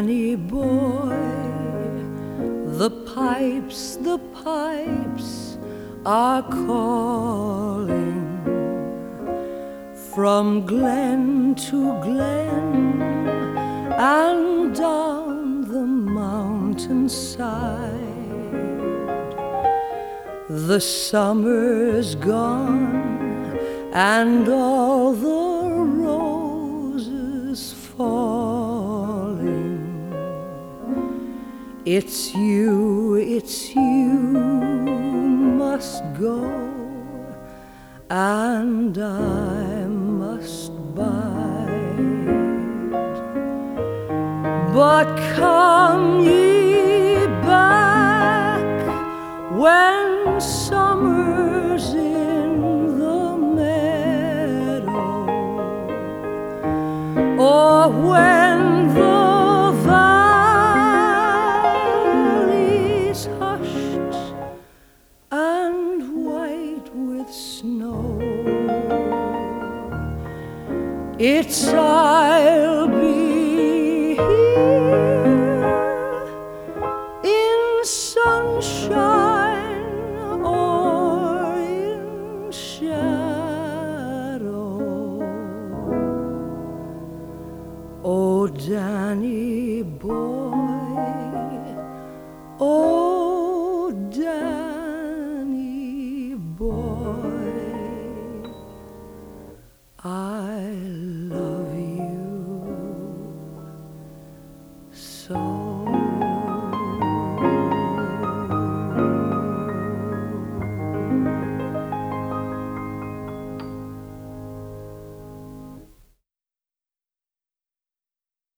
Danny boy, the pipes are calling from glen to glen and down the mountainside. The summer's gone and all the roses falling. It's you must go, and I must bide. But come ye back when summer's in the meadow, or when the valley's hushed and white with snow. It's I'll